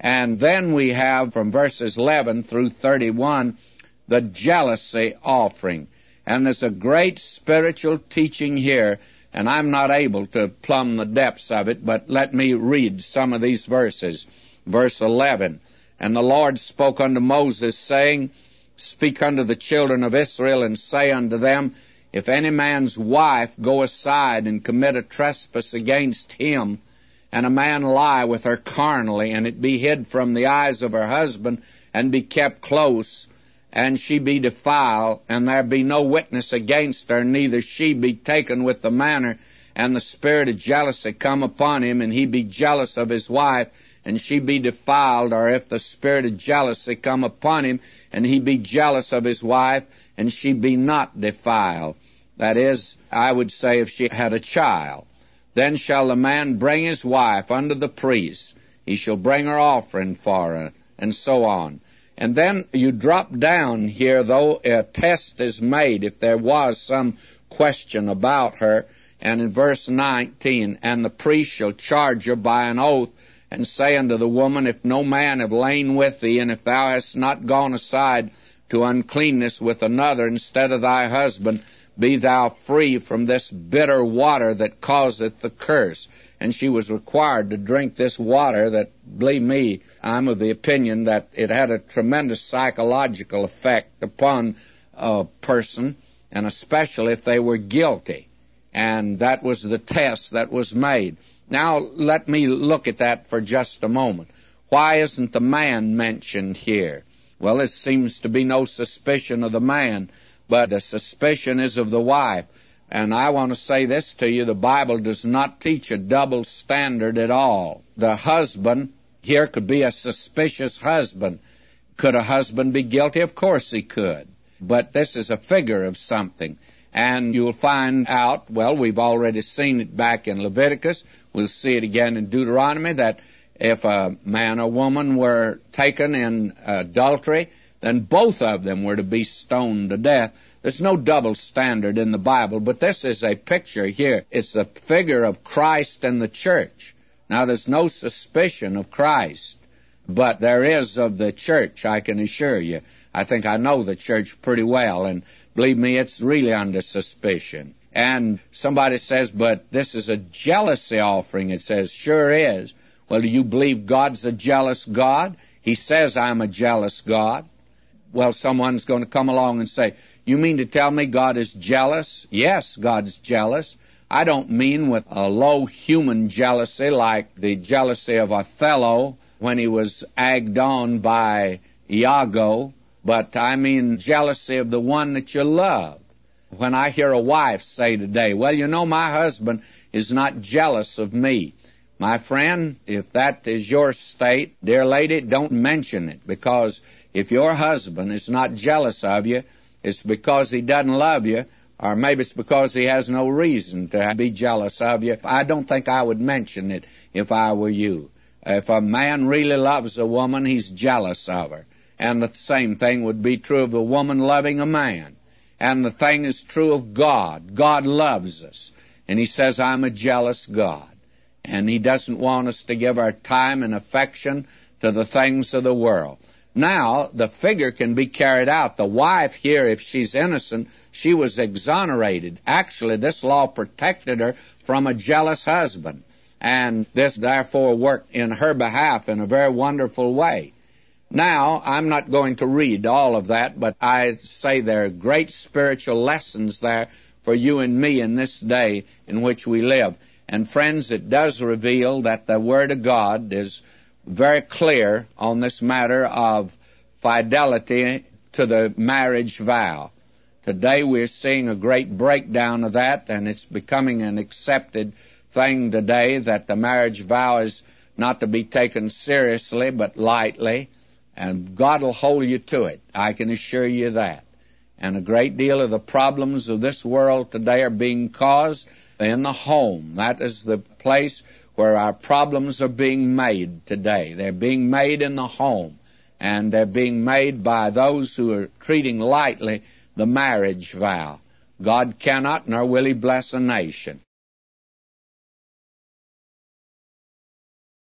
And then we have from verses 11 through 31 the jealousy offering. And there's a great spiritual teaching here, and I'm not able to plumb the depths of it, but let me read some of these verses. Verse 11, "And the Lord spoke unto Moses, saying, Speak unto the children of Israel, and say unto them, If any man's wife go aside and commit a trespass against him, and a man lie with her carnally, and it be hid from the eyes of her husband, and be kept close, and she be defiled, and there be no witness against her, neither she be taken with the manner, and the spirit of jealousy come upon him, and he be jealous of his wife, and she be defiled, or if the spirit of jealousy come upon him, and he be jealous of his wife, and she be not defiled." That is, I would say if she had a child. "Then shall the man bring his wife unto the priest. He shall bring her offering for her," and so on. And then you drop down here, though a test is made if there was some question about her. And in verse 19, "And the priest shall charge her by an oath, and say unto the woman, If no man have lain with thee, and if thou hast not gone aside to uncleanness with another instead of thy husband, be thou free from this bitter water that causeth the curse." And she was required to drink this water that, believe me, I'm of the opinion that it had a tremendous psychological effect upon a person, and especially if they were guilty. And that was the test that was made. Now, let me look at that for just a moment. Why isn't the man mentioned here? Well, there seems to be no suspicion of the man, but the suspicion is of the wife. And I want to say this to you, the Bible does not teach a double standard at all. The husband here could be a suspicious husband. Could a husband be guilty? Of course he could. But this is a figure of something. And you'll find out, well, we've already seen it back in Leviticus. We'll see it again in Deuteronomy, that if a man or woman were taken in adultery, then both of them were to be stoned to death. There's no double standard in the Bible, but this is a picture here. It's a figure of Christ and the church. Now, there's no suspicion of Christ, but there is of the church, I can assure you. I think I know the church pretty well, and believe me, it's really under suspicion. And somebody says, but this is a jealousy offering. It says, sure is. Well, do you believe God's a jealous God? He says, I'm a jealous God. Well, someone's going to come along and say, you mean to tell me God is jealous? Yes, God's jealous. I don't mean with a low human jealousy like the jealousy of Othello when he was egged on by Iago, but I mean jealousy of the one that you love. When I hear a wife say today, well, you know, my husband is not jealous of me. My friend, if that is your state, dear lady, don't mention it, because if your husband is not jealous of you, it's because he doesn't love you, or maybe it's because he has no reason to be jealous of you. I don't think I would mention it if I were you. If a man really loves a woman, he's jealous of her. And the same thing would be true of a woman loving a man. And the thing is true of God. God loves us. And he says, I'm a jealous God. And he doesn't want us to give our time and affection to the things of the world. Now, the figure can be carried out. The wife here, if she's innocent, she was exonerated. Actually, this law protected her from a jealous husband. And this, therefore, worked in her behalf in a very wonderful way. Now, I'm not going to read all of that, but I say there are great spiritual lessons there for you and me in this day in which we live. And friends, it does reveal that the Word of God is very clear on this matter of fidelity to the marriage vow. Today we're seeing a great breakdown of that, and it's becoming an accepted thing today that the marriage vow is not to be taken seriously but lightly, and God will hold you to it. I can assure you that. And a great deal of the problems of this world today are being caused in the home. That is the place where our problems are being made today. They're being made in the home, and they're being made by those who are treating lightly the marriage vow. God cannot nor will he bless a nation